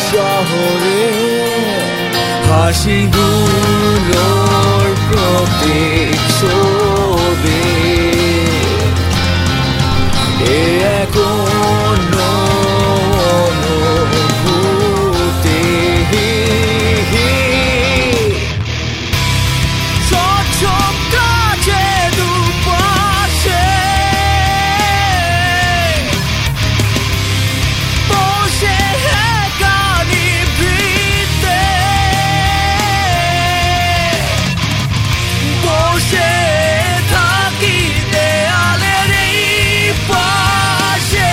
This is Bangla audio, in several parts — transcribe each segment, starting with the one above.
শহরে হাসিগুলোর প্রতীক ছবি এ এখনো অনুভূতি স্বচ্ছ কাছে দুপাশে বসে বসে থাকি দেয়ালের এই পাশে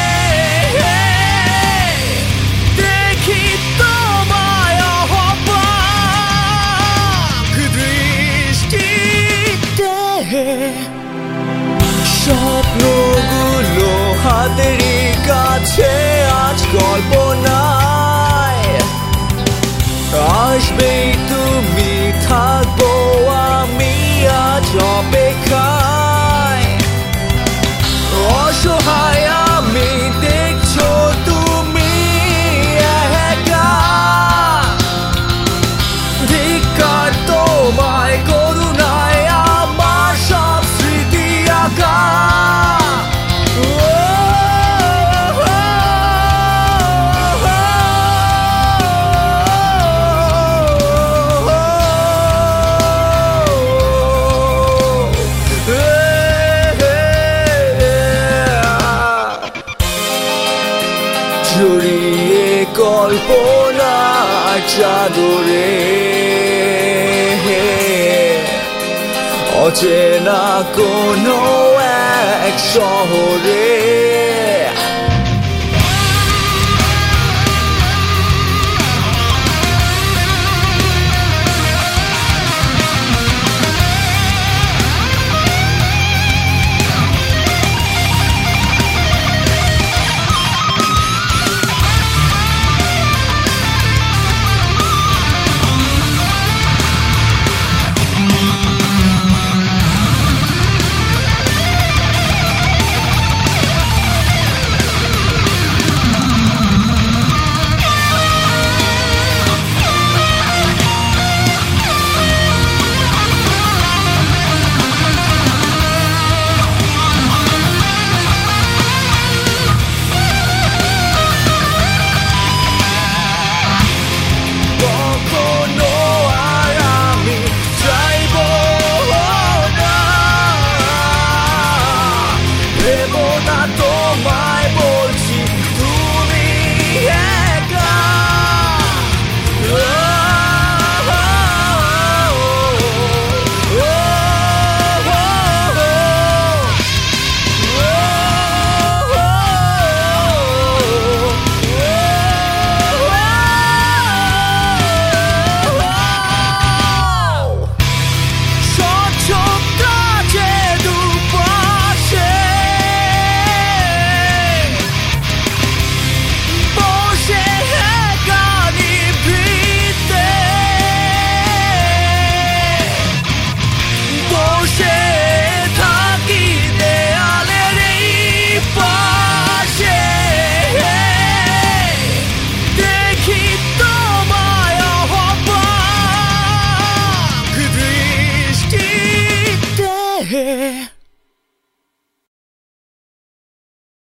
দেখি তোমায় অবাক দৃষ্টিতে স্বপ্নগুলো হাতেরই কাছে আজ কল্পনায় আসবেই তুমি থাকবো আমি আজ অপেক্ষায় অসহায় আমি দেখছো তুমি একা ধিক্কার তোমায় করুণায় আমার সব স্মৃতি আঁকা জড়িয়ে কল্পনার চাদরে অচেনা কোনো এক শহরে